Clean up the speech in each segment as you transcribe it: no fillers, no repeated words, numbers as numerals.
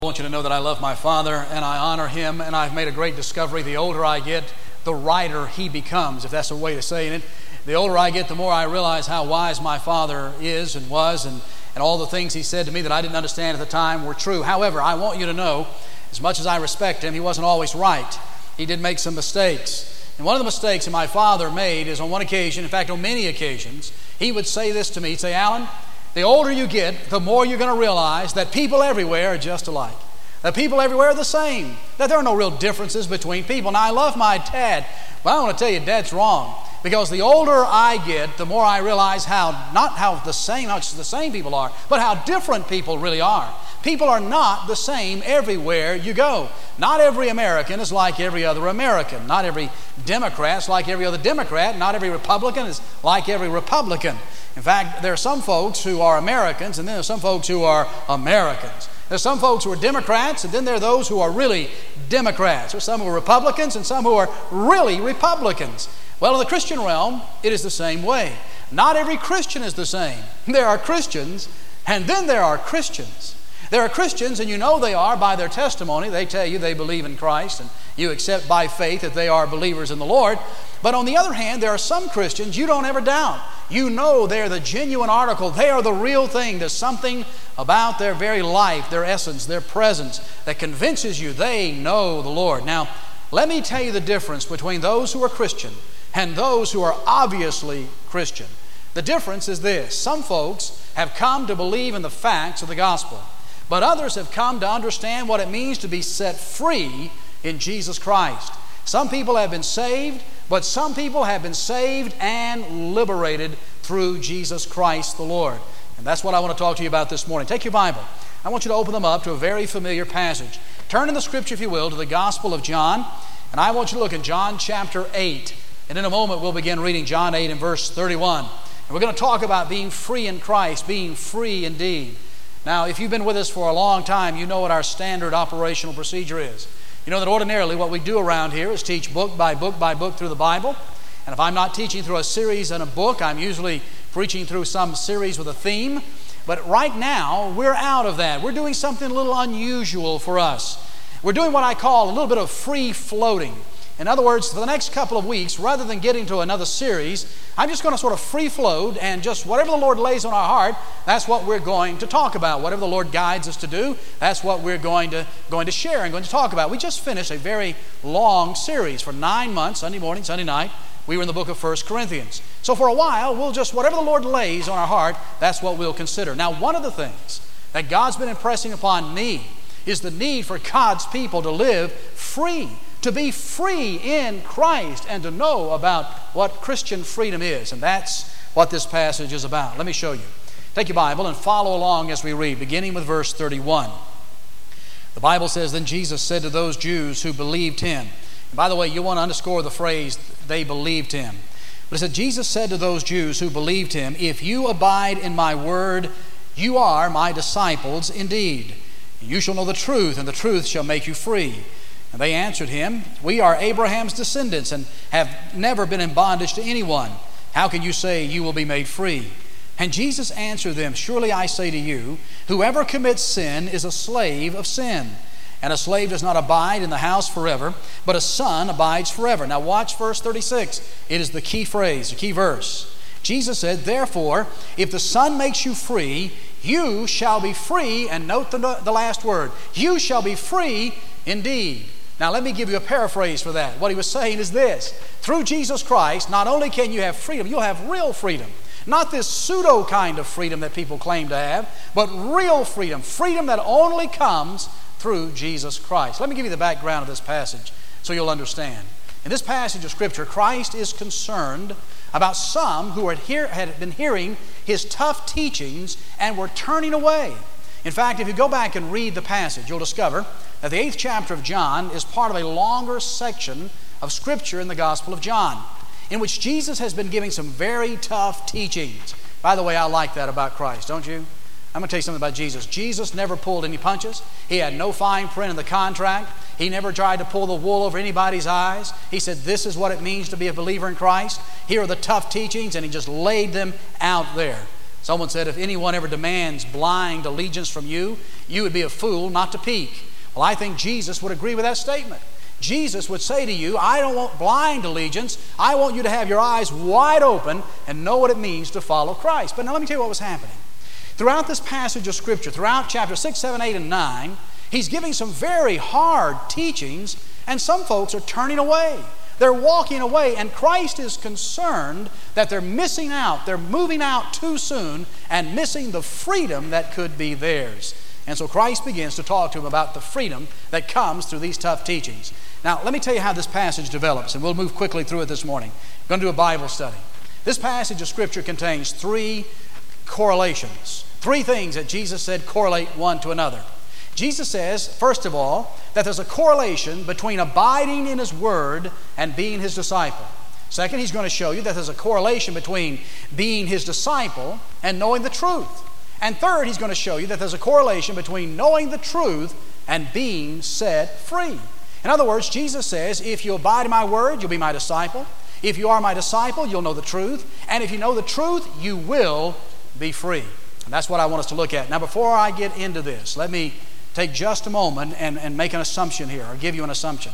I want you to know that I love my Father and I honor Him, and I've made a great discovery. The older I get, the righter He becomes, if that's a way to say it. The older I get, the more I realize how wise my Father is and was, and all the things He said to me that I didn't understand at the time were true. However, I want you to know, as much as I respect Him, He wasn't always right. He did make some mistakes. And one of the mistakes that my father made is on one occasion, in fact on many occasions, he would say this to me. He'd say, "Alan, the older you get, the more you're going to realize that people everywhere are just alike. That people everywhere are the same. That there are no real differences between people." Now, I love my dad, but I want to tell you, Dad's wrong. Because the older I get, the more I realize not just the same people are, but how different people really are. People are not the same everywhere you go. Not every American is like every other American. Not every Democrat is like every other Democrat. Not every Republican is like every Republican. In fact, there are some folks who are Americans, and then there are some folks who are Americans. There's some folks who are Democrats, and then there are those who are really Democrats. There's some who are Republicans and some who are really Republicans. Well, in the Christian realm, it is the same way. Not every Christian is the same. There are Christians, and then there are Christians. There are Christians, and you know they are by their testimony. They tell you they believe in Christ, and you accept by faith that they are believers in the Lord. But on the other hand, there are some Christians you don't ever doubt. You know they're the genuine article. They are the real thing. There's something about their very life, their essence, their presence that convinces you they know the Lord. Now, let me tell you the difference between those who are Christian and those who are obviously Christian. The difference is this. Some folks have come to believe in the facts of the gospel, but others have come to understand what it means to be set free in Jesus Christ. Some people have been saved, but some people have been saved and liberated through Jesus Christ the Lord. And that's what I want to talk to you about this morning. Take your Bible. I want you to open them up to a very familiar passage. Turn in the Scripture, if you will, to the Gospel of John. And I want you to look in John chapter 8. And in a moment, we'll begin reading John 8 and verse 31. And we're going to talk about being free in Christ, being free indeed. Now, if you've been with us for a long time, you know what our standard operational procedure is. You know that ordinarily what we do around here is teach book by book by book through the Bible. And if I'm not teaching through a series and a book, I'm usually preaching through some series with a theme. But right now, we're out of that. We're doing something a little unusual for us. We're doing what I call a little bit of free floating. In other words, for the next couple of weeks, rather than getting to another series, I'm just going to sort of free float, and just whatever the Lord lays on our heart, that's what we're going to talk about. Whatever the Lord guides us to do, that's what we're going to share and going to talk about. We just finished a very long series for 9 months, Sunday morning, Sunday night. We were in the book of 1 Corinthians. So for a while, we'll just, whatever the Lord lays on our heart, that's what we'll consider. Now, one of the things that God's been impressing upon me is the need for God's people to live free, to be free in Christ, and to know about what Christian freedom is. And that's what this passage is about. Let me show you. Take your Bible and follow along as we read, beginning with verse 31. The Bible says, "Then Jesus said to those Jews who believed Him." And by the way, you want to underscore the phrase, "they believed Him." But it said, "Jesus said to those Jews who believed Him, 'If you abide in my word, you are my disciples indeed. You shall know the truth, and the truth shall make you free.' And they answered Him, 'We are Abraham's descendants and have never been in bondage to anyone. How can you say you will be made free?' And Jesus answered them, 'Surely I say to you, whoever commits sin is a slave of sin. And a slave does not abide in the house forever, but a son abides forever.'" Now watch verse 36. It is the key phrase, the key verse. Jesus said, "Therefore, if the Son makes you free, you shall be free." And note the last word. "You shall be free indeed." Now let me give you a paraphrase for that. What he was saying is this. Through Jesus Christ, not only can you have freedom, you'll have real freedom. Not this pseudo kind of freedom that people claim to have, but real freedom. Freedom that only comes through Jesus Christ. Let me give you the background of this passage so you'll understand. In this passage of Scripture, Christ is concerned about some who had been hearing His tough teachings and were turning away. In fact, if you go back and read the passage, you'll discover that the 8th chapter of John is part of a longer section of Scripture in the Gospel of John, in which Jesus has been giving some very tough teachings. By the way, I like that about Christ, don't you? I'm going to tell you something about Jesus. Jesus never pulled any punches. He had no fine print in the contract. He never tried to pull the wool over anybody's eyes. He said, "This is what it means to be a believer in Christ. Here are the tough teachings," and He just laid them out there. Someone said, if anyone ever demands blind allegiance from you, you would be a fool not to peek. Well, I think Jesus would agree with that statement. Jesus would say to you, I don't want blind allegiance. I want you to have your eyes wide open and know what it means to follow Christ. But now let me tell you what was happening. Throughout this passage of Scripture, throughout chapter 6, 7, 8, and 9, he's giving some very hard teachings, and some folks are turning away. They're walking away, and Christ is concerned that they're missing out. They're moving out too soon and missing the freedom that could be theirs. And so Christ begins to talk to them about the freedom that comes through these tough teachings. Now, let me tell you how this passage develops, and we'll move quickly through it this morning. We're going to do a Bible study. This passage of Scripture contains three correlations, three things that Jesus said correlate one to another. Jesus says, first of all, that there's a correlation between abiding in His Word and being His disciple. Second, He's going to show you that there's a correlation between being His disciple and knowing the truth. And third, He's going to show you that there's a correlation between knowing the truth and being set free. In other words, Jesus says, if you abide in my word, you'll be my disciple. If you are my disciple, you'll know the truth. And if you know the truth, you will be free. And that's what I want us to look at. Now, before I get into this, let me take just a moment and make an assumption here, or give you an assumption.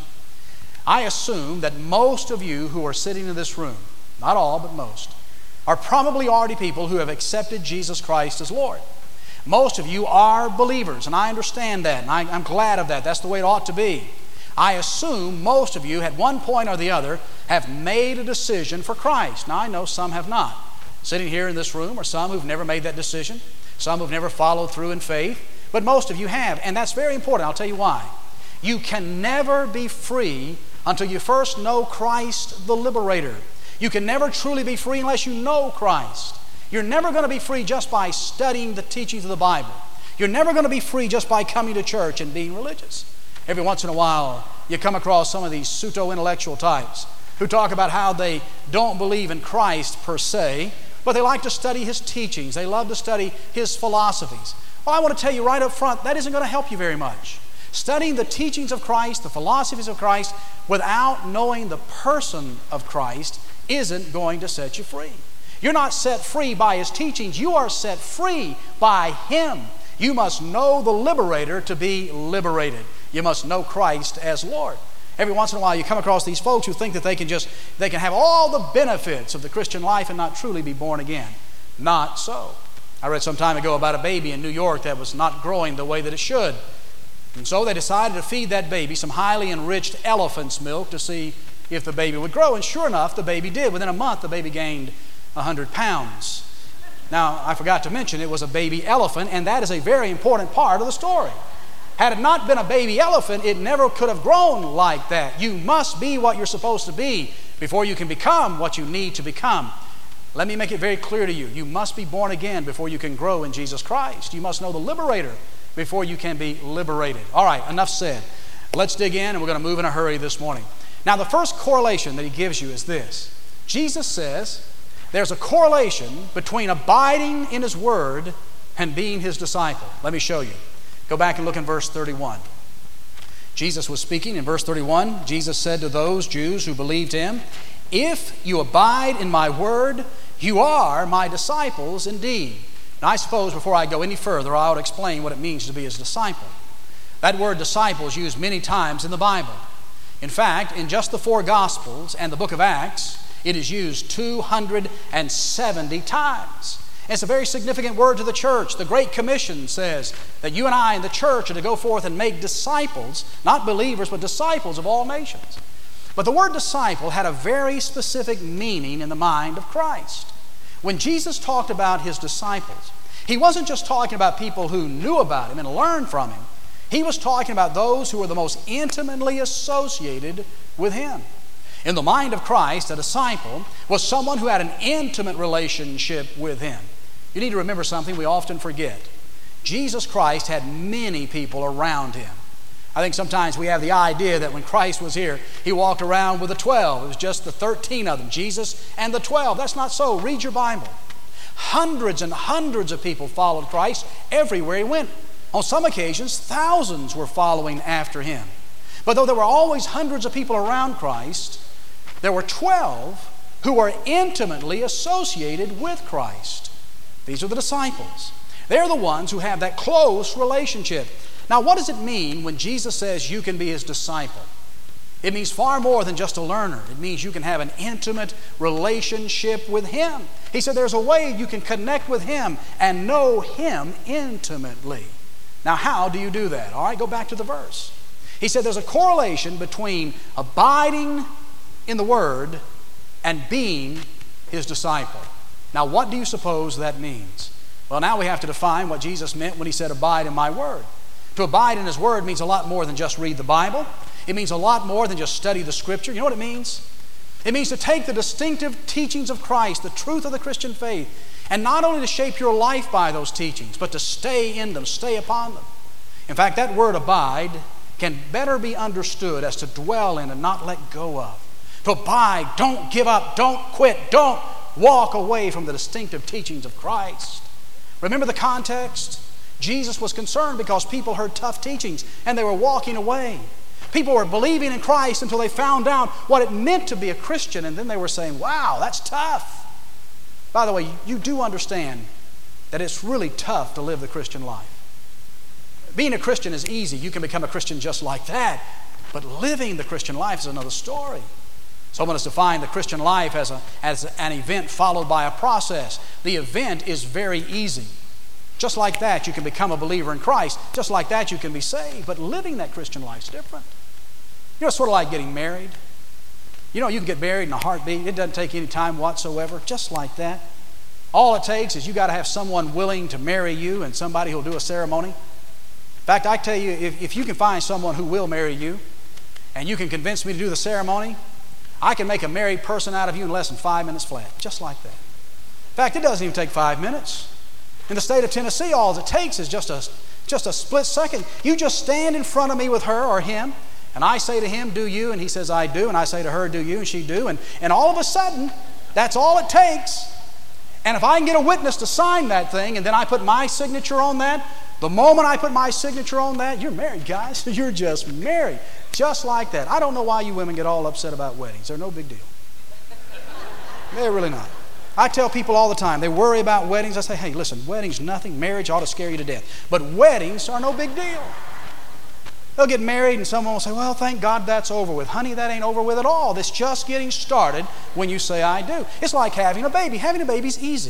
I assume that most of you who are sitting in this room, not all, but most, are probably already people who have accepted Jesus Christ as Lord. Most of you are believers, and I understand that, and I'm glad of that. That's the way it ought to be. I assume most of you, at one point or the other, have made a decision for Christ. Now, I know some have not. Sitting here in this room are some who've never made that decision, some who've never followed through in faith, but most of you have, and that's very important. I'll tell you why. You can never be free until you first know Christ the Liberator. You can never truly be free unless you know Christ. You're never going to be free just by studying the teachings of the Bible. You're never going to be free just by coming to church and being religious. Every once in a while, you come across some of these pseudo-intellectual types who talk about how they don't believe in Christ per se, but they like to study His teachings. They love to study His philosophies. Well, I want to tell you right up front, that isn't going to help you very much. Studying the teachings of Christ, the philosophies of Christ, without knowing the person of Christ isn't going to set you free. You're not set free by His teachings. You are set free by Him. You must know the Liberator to be liberated. You must know Christ as Lord. Every once in a while you come across these folks who think that they can have all the benefits of the Christian life and not truly be born again. Not so. I read some time ago about a baby in New York that was not growing the way that it should. And so they decided to feed that baby some highly enriched elephant's milk to see if the baby would grow. And sure enough, the baby did. Within a month, the baby gained 100 pounds. Now, I forgot to mention it was a baby elephant, and that is a very important part of the story. Had it not been a baby elephant, it never could have grown like that. You must be what you're supposed to be before you can become what you need to become. Let me make it very clear to you. You must be born again before you can grow in Jesus Christ. You must know the Liberator before you can be liberated. All right, enough said. Let's dig in, and we're going to move in a hurry this morning. Now, the first correlation that He gives you is this. Jesus says there's a correlation between abiding in His Word and being His disciple. Let me show you. Go back and look in verse 31. Jesus was speaking in verse 31. Jesus said to those Jews who believed Him, "If you abide in my word, you are my disciples indeed." Now, I suppose before I go any further, I ought to explain what it means to be His disciple. That word disciple is used many times in the Bible. In fact, in just the 4 Gospels and the book of Acts, it is used 270 times. It's a very significant word to the church. The Great Commission says that you and I in the church are to go forth and make disciples, not believers, but disciples of all nations. But the word disciple had a very specific meaning in the mind of Christ. When Jesus talked about His disciples, He wasn't just talking about people who knew about Him and learned from Him. He was talking about those who were the most intimately associated with Him. In the mind of Christ, a disciple was someone who had an intimate relationship with Him. You need to remember something we often forget. Jesus Christ had many people around Him. I think sometimes we have the idea that when Christ was here, He walked around with the 12. It was just the 13 of them, Jesus and the 12. That's not so. Read your Bible. Hundreds and hundreds of people followed Christ everywhere He went. On some occasions, thousands were following after Him. But though there were always hundreds of people around Christ, there were 12 who were intimately associated with Christ. These are the disciples. They're the ones who have that close relationship. Now, what does it mean when Jesus says you can be His disciple? It means far more than just a learner. It means you can have an intimate relationship with Him. He said there's a way you can connect with Him and know Him intimately. Now, how do you do that? All right, go back to the verse. He said there's a correlation between abiding in the Word and being His disciple. Now, what do you suppose that means? Well, now we have to define what Jesus meant when He said, abide in my Word. To abide in His Word means a lot more than just read the Bible. It means a lot more than just study the Scripture. You know what it means? It means to take the distinctive teachings of Christ, the truth of the Christian faith, and not only to shape your life by those teachings, but to stay in them, stay upon them. In fact, that word abide can better be understood as to dwell in and not let go of. To abide, don't give up, don't quit, don't walk away from the distinctive teachings of Christ. Remember the context? Jesus was concerned because people heard tough teachings and they were walking away. People were believing in Christ until they found out what it meant to be a Christian, and then they were saying, wow, that's tough. By the way, you do understand that it's really tough to live the Christian life. Being a Christian is easy. You can become a Christian just like that. But living the Christian life is another story. Someone has defined the Christian life as an event followed by a process. The event is very easy. Just like that, you can become a believer in Christ. Just like that, you can be saved. But living that Christian life is different. You know, it's sort of like getting married. You know, you can get married in a heartbeat. It doesn't take any time whatsoever. Just like that. All it takes is you got to have someone willing to marry you and somebody who will do a ceremony. In fact, I tell you, if you can find someone who will marry you and you can convince me to do the ceremony, I can make a married person out of you in less than 5 minutes flat. Just like that. In fact, it doesn't even take 5 minutes. In the state of Tennessee, all it takes is just a split second. You just stand in front of me with her or him, and I say to him, do you? And he says, I do. And I say to her, do you? And she do. And all of a sudden, that's all it takes. And if I can get a witness to sign that thing, and then I put my signature on that, the moment I put my signature on that, you're married, guys. You're just married. Just like that. I don't know why you women get all upset about weddings. They're no big deal. They're really not. I tell people all the time, they worry about weddings. I say, hey, listen, weddings nothing. Marriage ought to scare you to death. But weddings are no big deal. They'll get married and someone will say, well, thank God that's over with. Honey, that ain't over with at all. It's just getting started when you say, I do. It's like having a baby. Having a baby's easy.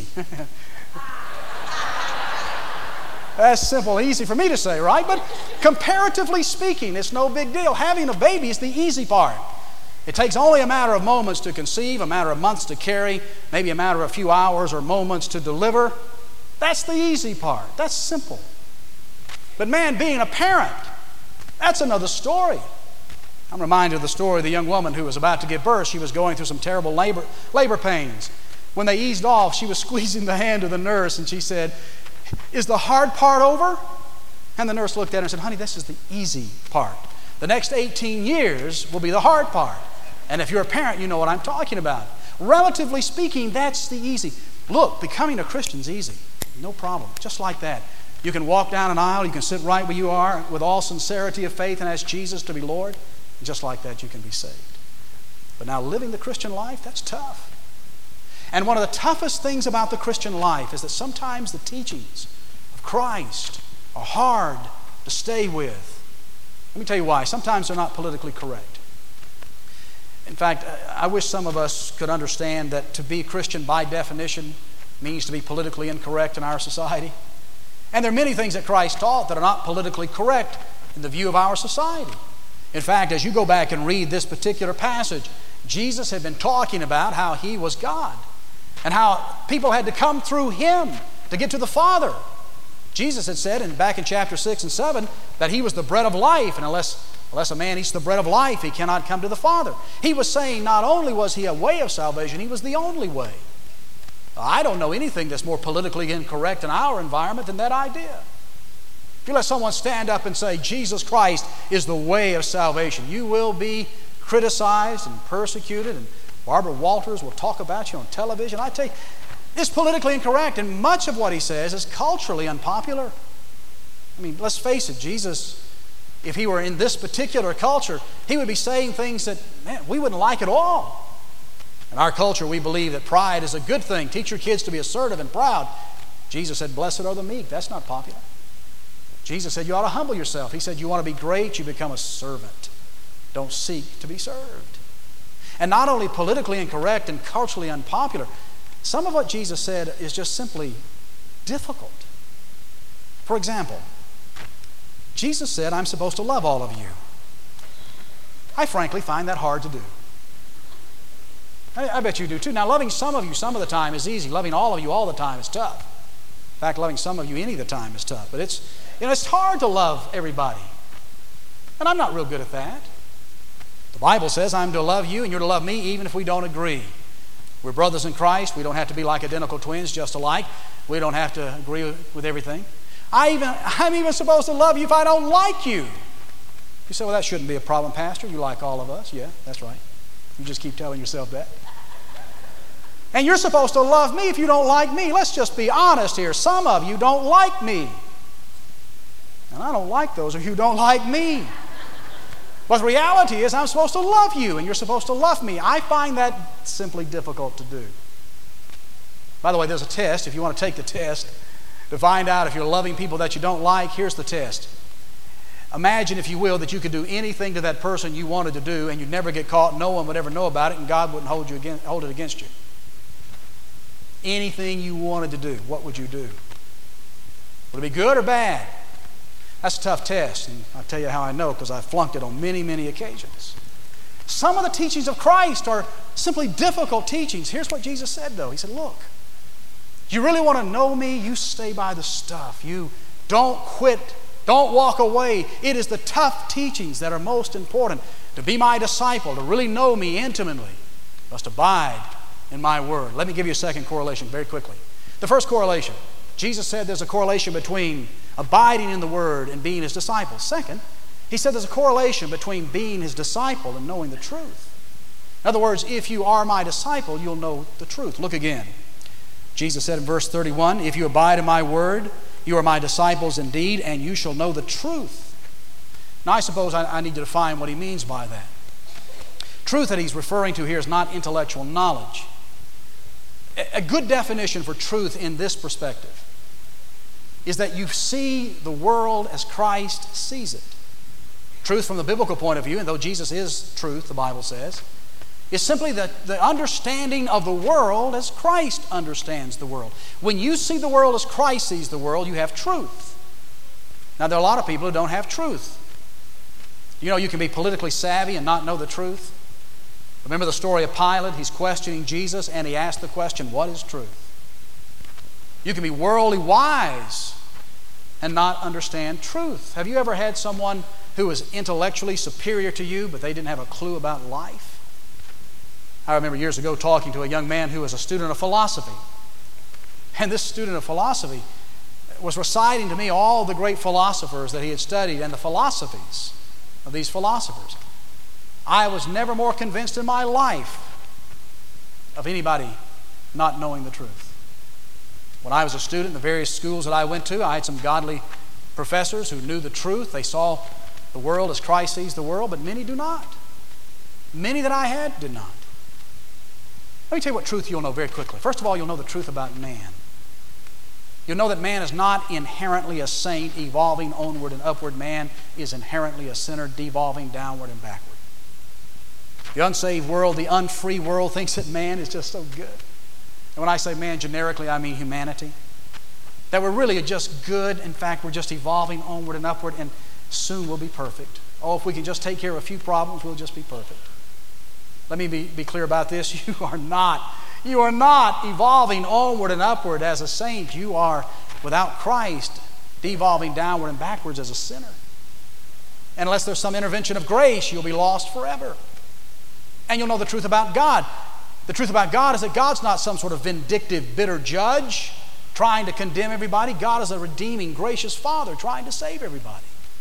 That's simple, easy for me to say, right? But comparatively speaking, it's no big deal. Having a baby is the easy part. It takes only a matter of moments to conceive, a matter of months to carry, maybe a matter of a few hours or moments to deliver. That's the easy part. That's simple. But man, being a parent, that's another story. I'm reminded of the story of the young woman who was about to give birth. She was going through some terrible labor pains. When they eased off, she was squeezing the hand of the nurse and she said, is the hard part over? And the nurse looked at her and said, honey, this is the easy part. The next 18 years will be the hard part. And if you're a parent, you know what I'm talking about. Relatively speaking, that's the easy. Look, becoming a Christian's easy. No problem. Just like that. You can walk down an aisle. You can sit right where you are with all sincerity of faith and ask Jesus to be Lord. Just like that, you can be saved. But now living the Christian life, that's tough. And one of the toughest things about the Christian life is that sometimes the teachings of Christ are hard to stay with. Let me tell you why. Sometimes they're not politically correct. In fact, I wish some of us could understand that to be a Christian by definition means to be politically incorrect in our society. And there are many things that Christ taught that are not politically correct in the view of our society. In fact, as you go back and read this particular passage, Jesus had been talking about how He was God and how people had to come through Him to get to the Father. Jesus had said back in chapter 6 and 7 that He was the bread of life, and unless a man eats the bread of life, he cannot come to the Father. He was saying not only was He a way of salvation, He was the only way. I don't know anything that's more politically incorrect in our environment than that idea. If you let someone stand up and say, Jesus Christ is the way of salvation, you will be criticized and persecuted, and Barbara Walters will talk about you on television. I tell you, it's politically incorrect, and much of what He says is culturally unpopular. I mean, let's face it, Jesus, if He were in this particular culture, He would be saying things that, man, we wouldn't like at all. In our culture, we believe that pride is a good thing. Teach your kids to be assertive and proud. Jesus said, blessed are the meek. That's not popular. Jesus said, you ought to humble yourself. He said, you want to be great, you become a servant. Don't seek to be served. And not only politically incorrect and culturally unpopular, some of what Jesus said is just simply difficult. For example, Jesus said, I'm supposed to love all of you. I frankly find that hard to do. I bet you do too. Now, loving some of you some of the time is easy. Loving all of you all the time is tough. In fact, loving some of you any of the time is tough. But it's hard to love everybody. And I'm not real good at that. The Bible says I'm to love you and you're to love me even if we don't agree. We're brothers in Christ. We don't have to be like identical twins, just alike. We don't have to agree with everything. I'm even supposed to love you if I don't like you. You say, well, that shouldn't be a problem, Pastor. You like all of us. Yeah, that's right. You just keep telling yourself that. And you're supposed to love me if you don't like me. Let's just be honest here. Some of you don't like me. And I don't like those of you who don't like me. But the reality is I'm supposed to love you and you're supposed to love me. I find that simply difficult to do. By the way, there's a test. If you want to take the test to find out if you're loving people that you don't like, here's the test. Imagine, if you will, that you could do anything to that person you wanted to do and you'd never get caught, no one would ever know about it, and God wouldn't hold it against you. Anything you wanted to do, what would you do? Would it be good or bad? That's a tough test, and I'll tell you how I know, because I've flunked it on many, many occasions. Some of the teachings of Christ are simply difficult teachings. Here's what Jesus said, though. He said, look, you really want to know me? You stay by the stuff. You don't quit. Don't walk away. It is the tough teachings that are most important. To be my disciple, to really know me intimately, you must abide in my word. Let me give you a second correlation very quickly. The first correlation, Jesus said there's a correlation between abiding in the word and being his disciple. Second, he said there's a correlation between being his disciple and knowing the truth. In other words, if you are my disciple, you'll know the truth. Look again. Jesus said in verse 31, if you abide in my word, you are my disciples indeed, and you shall know the truth. Now, I suppose I need to define what he means by that. Truth that he's referring to here is not intellectual knowledge. A good definition for truth in this perspective is that you see the world as Christ sees it. Truth from the biblical point of view, and though Jesus is truth, the Bible says, is simply the understanding of the world as Christ understands the world. When you see the world as Christ sees the world, you have truth. Now, there are a lot of people who don't have truth. You know, you can be politically savvy and not know the truth. Remember the story of Pilate? He's questioning Jesus, and he asked the question, what is truth? You can be worldly wise and not understand truth. Have you ever had someone who was intellectually superior to you, but they didn't have a clue about life? I remember years ago talking to a young man who was a student of philosophy. And this student of philosophy was reciting to me all the great philosophers that he had studied and the philosophies of these philosophers. I was never more convinced in my life of anybody not knowing the truth. When I was a student in the various schools that I went to, I had some godly professors who knew the truth. They saw the world as Christ sees the world, but many do not. Many that I had did not. Let me tell you what truth you'll know very quickly. First of all, you'll know the truth about man. You'll know that man is not inherently a saint, evolving onward and upward. Man is inherently a sinner, devolving downward and backward. The unsaved world, the unfree world thinks that man is just so good. And when I say man generically, I mean humanity. That we're really just good. In fact, we're just evolving onward and upward, and soon we'll be perfect. Oh, if we can just take care of a few problems, we'll just be perfect. Let me be clear about this. You are not evolving onward and upward as a saint. You are, without Christ, devolving downward and backwards as a sinner. And unless there's some intervention of grace, you'll be lost forever. And you'll know the truth about God. The truth about God is that God's not some sort of vindictive, bitter judge trying to condemn everybody. God is a redeeming, gracious Father trying to save everybody.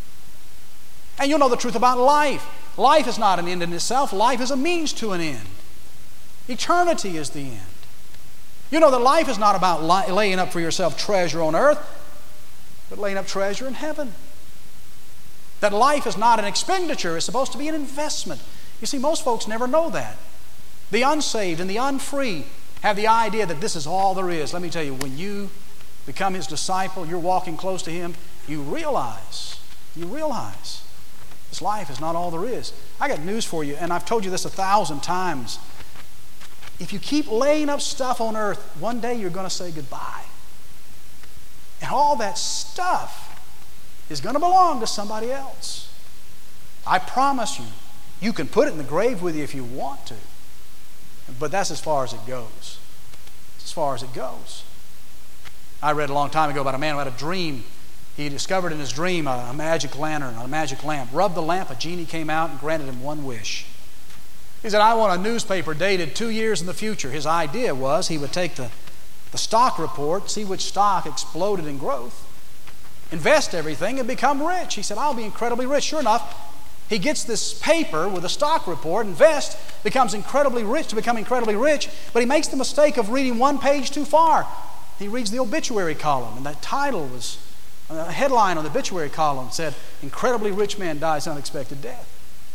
And you'll know the truth about life. Life is not an end in itself. Life is a means to an end. Eternity is the end. You know that life is not about laying up for yourself treasure on earth, but laying up treasure in heaven. That life is not an expenditure. It's supposed to be an investment. You see, most folks never know that. The unsaved and the unfree have the idea that this is all there is. Let me tell you, when you become His disciple, you're walking close to Him, you realize this life is not all there is. I got news for you, and I've told you this 1,000 times. If you keep laying up stuff on earth, one day you're going to say goodbye. And all that stuff is going to belong to somebody else. I promise you, you can put it in the grave with you if you want to. But that's as far as it goes. As far as it goes. I read a long time ago about a man who had a dream. He discovered in his dream a magic lantern, a magic lamp. Rubbed the lamp, a genie came out and granted him one wish. He said, I want a newspaper dated 2 years in the future. His idea was he would take the stock report, see which stock exploded in growth, invest everything, and become rich. He said, I'll be incredibly rich. Sure enough, he gets this paper with a stock report, invests, becomes incredibly rich to become incredibly rich, but he makes the mistake of reading one page too far. He reads the obituary column, and that title was, a headline on the obituary column said, incredibly rich man dies unexpected death.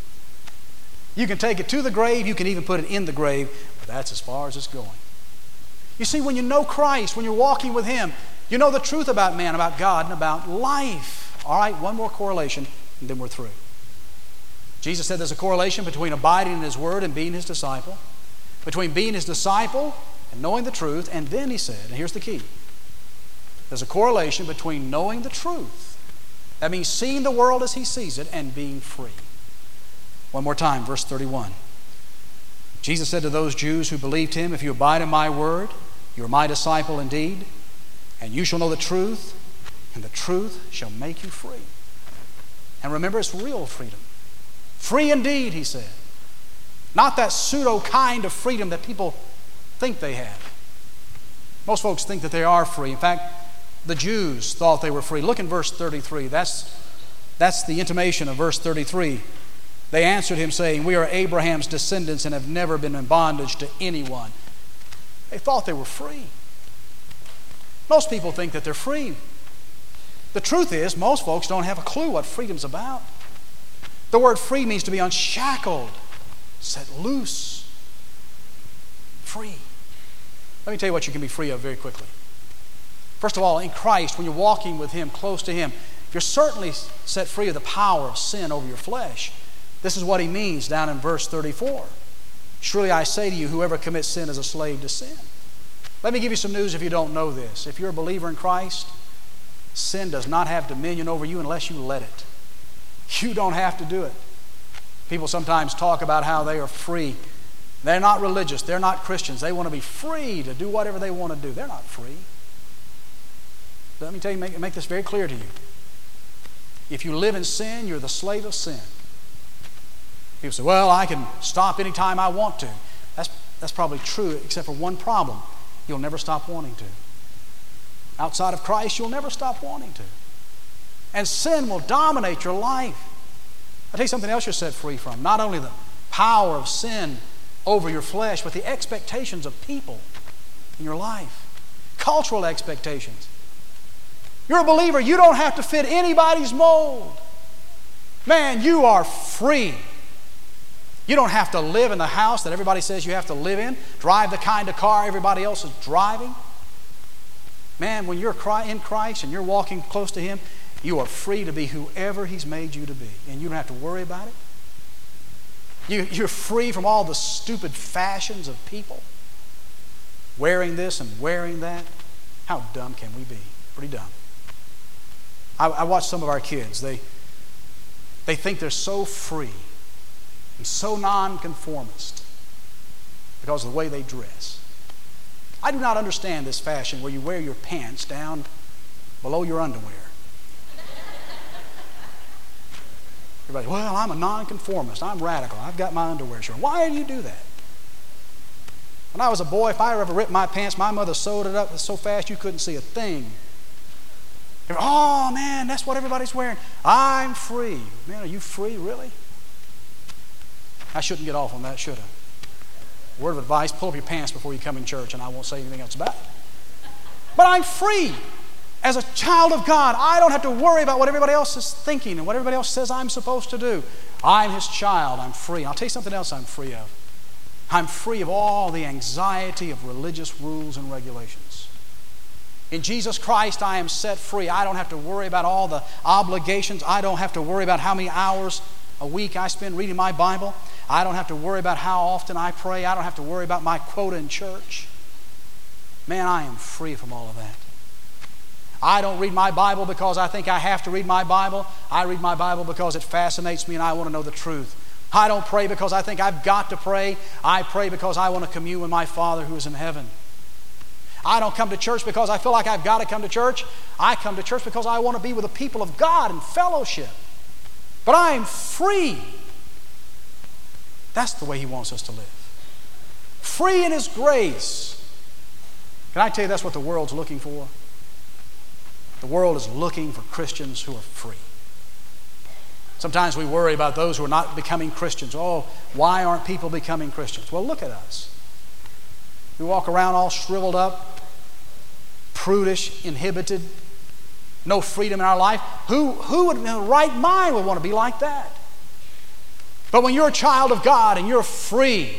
You can take it to the grave, you can even put it in the grave, but that's as far as it's going. You see, when you know Christ, when you're walking with Him, you know the truth about man, about God, and about life. All right, one more correlation, and then we're through. Jesus said there's a correlation between abiding in His Word and being His disciple, between being His disciple and knowing the truth, and then He said, and here's the key, there's a correlation between knowing the truth, that means seeing the world as He sees it, and being free. One more time, verse 31. Jesus said to those Jews who believed Him, if you abide in my word, you are my disciple indeed, and you shall know the truth, and the truth shall make you free. And remember, it's real freedom. Free indeed, He said. Not that pseudo kind of freedom that people think they have. Most folks think that they are free. In fact, the Jews thought they were free. Look in verse 33. That's the intimation of verse 33. They answered Him saying, we are Abraham's descendants and have never been in bondage to anyone. They thought they were free. Most people think that they're free. The truth is, most folks don't have a clue what freedom's about. The word free means to be unshackled, set loose, free. Let me tell you what you can be free of very quickly. First of all, in Christ, when you're walking with Him, close to Him, you're certainly set free of the power of sin over your flesh. This is what He means down in verse 34. Surely I say to you, whoever commits sin is a slave to sin. Let me give you some news if you don't know this. If you're a believer in Christ, sin does not have dominion over you unless you let it. You don't have to do it. People sometimes talk about how they are free. They're not religious. They're not Christians. They want to be free to do whatever they want to do. They're not free. But let me tell you, make this very clear to you. If you live in sin, you're the slave of sin. People say, well, I can stop anytime I want to. That's probably true, except for one problem. You'll never stop wanting to. Outside of Christ, you'll never stop wanting to. And sin will dominate your life. I'll tell you something else you're set free from. Not only the power of sin over your flesh, but the expectations of people in your life. Cultural expectations. You're a believer. You don't have to fit anybody's mold. Man, you are free. You don't have to live in the house that everybody says you have to live in, drive the kind of car everybody else is driving. Man, when you're in Christ and you're walking close to Him, you are free to be whoever He's made you to be, and you don't have to worry about it. You're free from all the stupid fashions of people, wearing this and wearing that. How dumb can we be? Pretty dumb. I watch some of our kids. They think they're so free and so nonconformist because of the way they dress. I do not understand this fashion where you wear your pants down below your underwear. Everybody, well, I'm a nonconformist. I'm radical. I've got my underwear short. Why do you do that? When I was a boy, if I ever ripped my pants, my mother sewed it up so fast you couldn't see a thing. Oh, man, that's what everybody's wearing. I'm free. Man, are you free, really? I shouldn't get off on that, should I? Word of advice, pull up your pants before you come in church, and I won't say anything else about it. But I'm free. As a child of God, I don't have to worry about what everybody else is thinking and what everybody else says I'm supposed to do. I'm His child. I'm free. I'll tell you something else I'm free of. I'm free of all the anxiety of religious rules and regulations. In Jesus Christ, I am set free. I don't have to worry about all the obligations. I don't have to worry about how many hours a week I spend reading my Bible. I don't have to worry about how often I pray. I don't have to worry about my quota in church. Man, I am free from all of that. I don't read my Bible because I think I have to read my Bible. I read my Bible because it fascinates me and I want to know the truth. I don't pray because I think I've got to pray. I pray because I want to commune with my Father who is in heaven. I don't come to church because I feel like I've got to come to church. I come to church because I want to be with the people of God and fellowship. But I am free. That's the way He wants us to live. Free in His grace. Can I tell you that's what the world's looking for? The world is looking for Christians who are free. Sometimes we worry about those who are not becoming Christians. Oh, why aren't people becoming Christians? Well, look at us. We walk around all shriveled up, prudish, inhibited, no freedom in our life. Who would in the right mind would want to be like that? But when you're a child of God and you're free,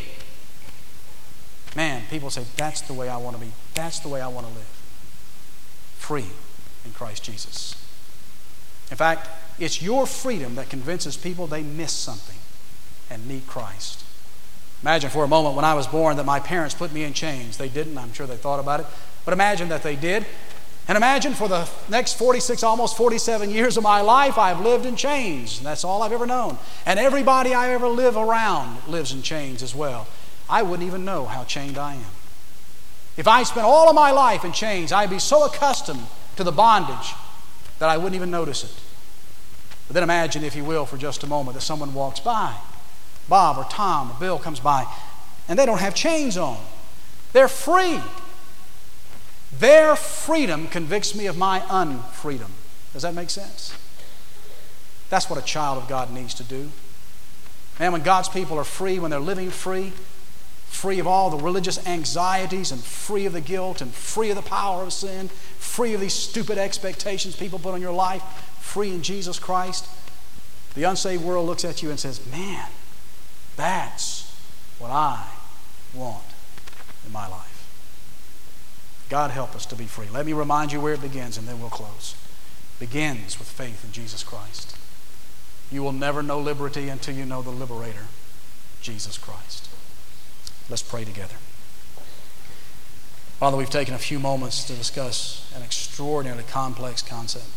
man, people say, that's the way I want to be. That's the way I want to live. Free in Christ Jesus. In fact, it's your freedom that convinces people they miss something and need Christ. Imagine for a moment when I was born that my parents put me in chains. They didn't. I'm sure they thought about it. But imagine that they did. And imagine for the next 46, almost 47 years of my life, I've lived in chains. And that's all I've ever known. And everybody I ever live around lives in chains as well. I wouldn't even know how chained I am. If I spent all of my life in chains, I'd be so accustomed to the bondage that I wouldn't even notice it. But then imagine, if you will, for just a moment, that someone walks by. Bob or Tom or Bill comes by, and they don't have chains on. They're free. Their freedom convicts me of my unfreedom. Does that make sense? That's what a child of God needs to do. Man, when God's people are free, when they're living free, free of all the religious anxieties and free of the guilt and free of the power of sin, free of these stupid expectations people put on your life, free in Jesus Christ, the unsaved world looks at you and says, man, that's what I want in my life. God help us to be free. Let me remind you where it begins and then we'll close. It begins with faith in Jesus Christ. You will never know liberty until you know the liberator, Jesus Christ. Let's pray together. Father, we've taken a few moments to discuss an extraordinarily complex concept.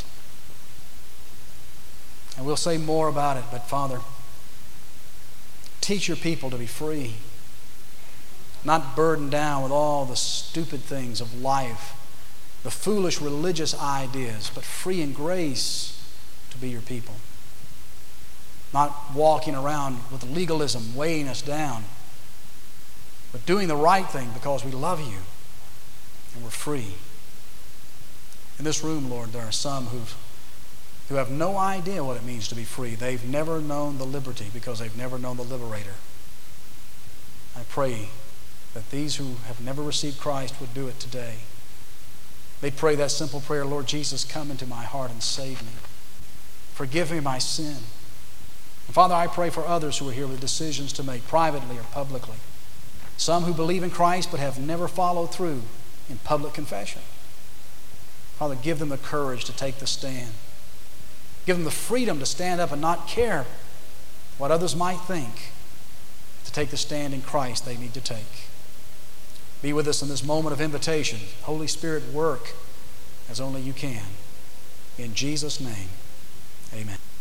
And we'll say more about it, but Father, teach your people to be free, not burdened down with all the stupid things of life, the foolish religious ideas, but free in grace to be your people. Not walking around with legalism weighing us down, but doing the right thing because we love you and we're free. In this room, Lord, there are some who have no idea what it means to be free. They've never known the liberty because they've never known the liberator. I pray that these who have never received Christ would do it today. They'd pray that simple prayer, Lord Jesus, come into my heart and save me. Forgive me my sin. And Father, I pray for others who are here with decisions to make privately or publicly. Some who believe in Christ but have never followed through in public confession. Father, give them the courage to take the stand. Give them the freedom to stand up and not care what others might think, to take the stand in Christ they need to take. Be with us in this moment of invitation. Holy Spirit, work as only you can. In Jesus' name, amen.